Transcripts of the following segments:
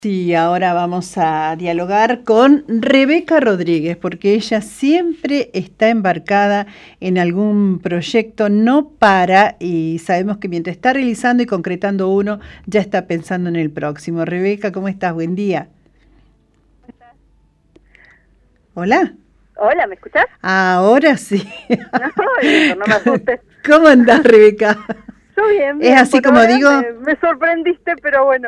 Sí, ahora vamos a dialogar con Rebeca Rodríguez, porque ella siempre está embarcada en algún proyecto, no para, y sabemos que mientras está realizando y concretando uno, ya está pensando en el próximo. Rebeca, ¿cómo estás? Buen día. Hola. Hola, ¿me escuchás? Ahora sí. No, eso, no me asustes. ¿Cómo andás, Rebeca? Yo bien, ¿Es bien, así por como ahora digo? me sorprendiste, pero bueno.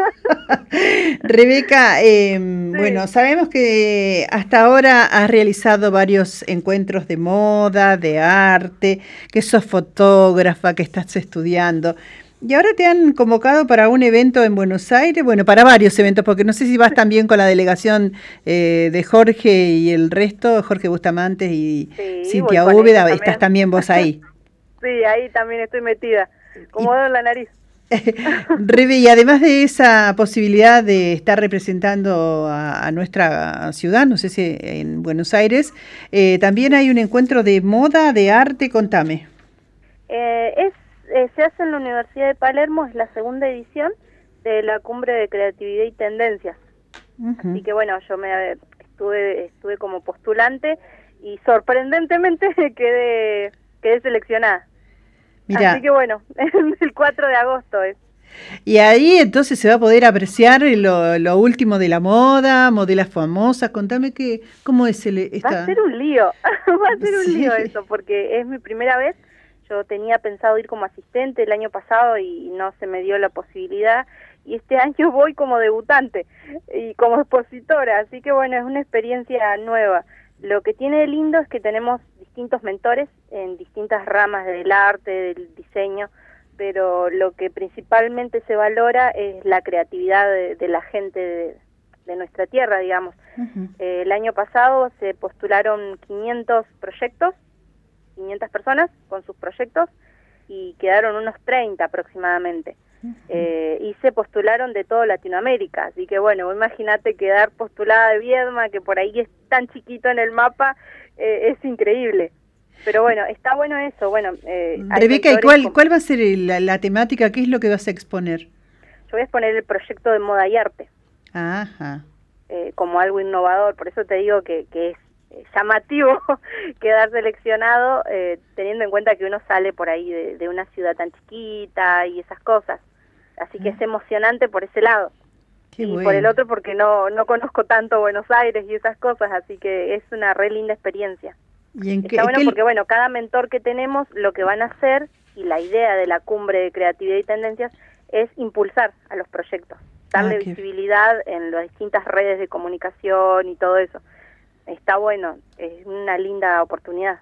Rebeca, Sí, bueno, sabemos que hasta ahora has realizado varios encuentros de moda, de arte, que sos fotógrafa, que estás estudiando. Y ahora te han convocado para un evento en Buenos Aires, bueno, para varios eventos, porque no sé si vas también con la delegación de Jorge y el resto, Jorge Bustamante y sí, voy Cintia con ellos Úbeda, estás también. también vos ahí. Sí, ahí también estoy metida, como Y dedo en la nariz. Rebe, y además de esa posibilidad de estar representando a nuestra ciudad, no sé si en Buenos Aires, también hay un encuentro de moda, de arte, contame. Eh, es, Se hace en la Universidad de Palermo, es la segunda edición de la Cumbre de Creatividad y Tendencias. Así Ujú. que bueno, estuve como postulante y sorprendentemente quedé seleccionada. Así Mira, que bueno, el 4 de agosto es. y ahí entonces se va a poder apreciar lo último de la moda, modelos famosas, contame cómo es Va a esta... ser un lío, va a ser un lío Sí. eso, porque es mi primera vez. Yo tenía pensado ir como asistente el año pasado y no se me dio la posibilidad. Y este año voy como debutante y como expositora, así que bueno, es una experiencia nueva. Lo que tiene de lindo es que tenemos distintos mentores en distintas ramas del arte, del diseño, pero lo que principalmente se valora es la creatividad de la gente de nuestra tierra, digamos. Ujú. El año pasado se postularon 500 proyectos, 500 personas con sus proyectos y quedaron unos 30 aproximadamente. Y se postularon de toda Latinoamérica, así que bueno, imagínate quedar postulada de Viedma, que por ahí es tan chiquito en el mapa, es increíble. Pero bueno, está bueno eso, bueno, hay Rebeca, ¿y mentores como... cuál va a ser la temática? ¿Qué es lo que vas a exponer? Yo voy a exponer el proyecto de moda y arte, Ajá. como algo innovador, por eso te digo que es llamativo quedar seleccionado, teniendo en cuenta que uno sale por ahí de una ciudad tan chiquita y esas cosas, así que Ah, es emocionante por ese lado, qué y por el bueno. otro porque no conozco tanto Buenos Aires y esas cosas, así que es una re linda experiencia. ¿Y en Está bueno qué? porque, bueno, cada mentor que tenemos lo que van a hacer, y la idea de la cumbre de creatividad y tendencias, es impulsar a los proyectos, Ah, darle visibilidad en las distintas redes de comunicación y todo eso. Está bueno, es una linda oportunidad.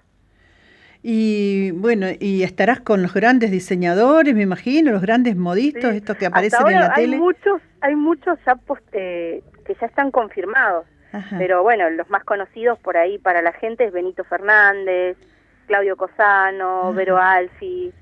y bueno, y estarás con los grandes diseñadores, me imagino, los grandes modistas, Sí, estos que hasta aparecen en ahora la tele. hay muchos ya que ya están confirmados, Ajá. pero bueno, los más conocidos por ahí para la gente es Benito Fernández, Claudio Cosano, Vero Ajá. Alfi,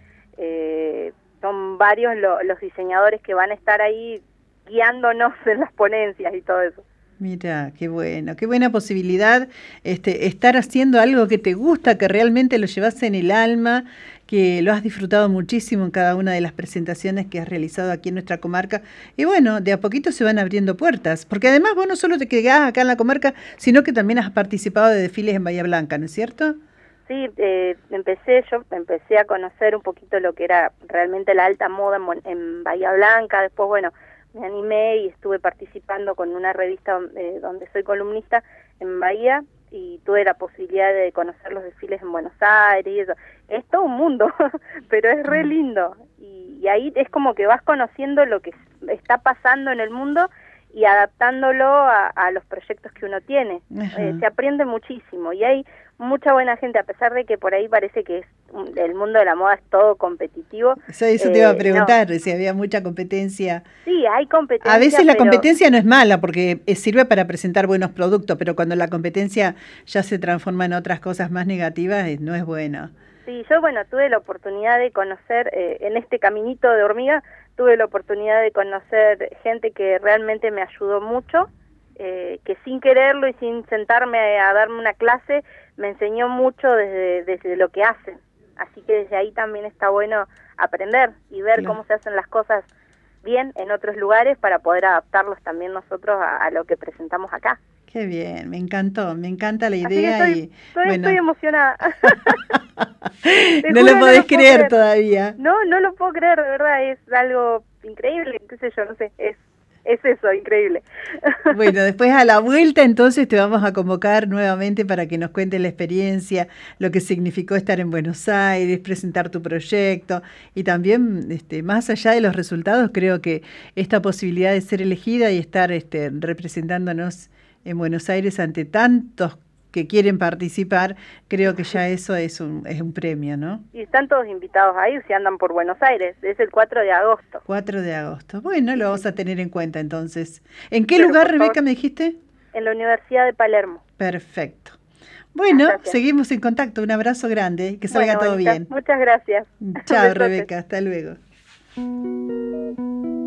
son varios los diseñadores que van a estar ahí guiándonos en las ponencias y todo eso. Mira, qué bueno, qué buena posibilidad estar haciendo algo que te gusta, que realmente lo llevas en el alma, que lo has disfrutado muchísimo en cada una de las presentaciones que has realizado aquí en nuestra comarca. Y bueno, de a poquito se van abriendo puertas, porque además vos no solo te quedás acá en la comarca, sino que también has participado de desfiles en Bahía Blanca, ¿no es cierto? Sí, yo empecé a conocer un poquito lo que era realmente la alta moda en Bahía Blanca, después, bueno, me animé y estuve participando con una revista donde soy columnista en Bahía y tuve la posibilidad de conocer los desfiles en Buenos Aires y eso. Es todo un mundo, pero es re lindo y ahí es como que vas conociendo lo que está pasando en el mundo y adaptándolo a los proyectos que uno tiene. Ajá. Se aprende muchísimo y hay mucha buena gente, a pesar de que por ahí parece que el mundo de la moda es todo competitivo. Eso te iba a No, preguntar, si había mucha competencia. sí, hay A competencia, veces la pero competencia no es mala porque sirve para presentar buenos productos, pero cuando la competencia ya se transforma en otras cosas más negativas, no es bueno. sí, yo bueno, tuve la oportunidad de conocer, en este caminito de hormiga, tuve la oportunidad de conocer gente que realmente me ayudó mucho, que sin quererlo y sin sentarme a darme una clase, me enseñó mucho desde lo que hacen. Así que desde ahí también está bueno aprender y ver Claro. cómo se hacen las cosas bien en otros lugares para poder adaptarlos también nosotros a lo que presentamos acá. Qué bien, me encantó, me encanta la Así idea que y bueno, estoy emocionada. no lo podés creer todavía. No, no lo puedo creer, de verdad, es algo increíble, qué sé yo, no sé, es eso, increíble. Bueno, después a la vuelta entonces te vamos a convocar nuevamente para que nos cuentes la experiencia, lo que significó estar en Buenos Aires, presentar tu proyecto y también, más allá de los resultados, creo que esta posibilidad de ser elegida y estar representándonos en Buenos Aires ante tantos que quieren participar, creo que ya eso es un premio, ¿no? Y están todos invitados a ir si andan por Buenos Aires, es el 4 de agosto. 4 de agosto. Bueno, lo vamos a tener en cuenta entonces. ¿En qué lugar, Rebeca, me dijiste? En la Universidad de Palermo. Perfecto. Bueno, seguimos en contacto. Un abrazo grande, que salga todo bien. Muchas gracias. Chao, Rebeca, hasta luego.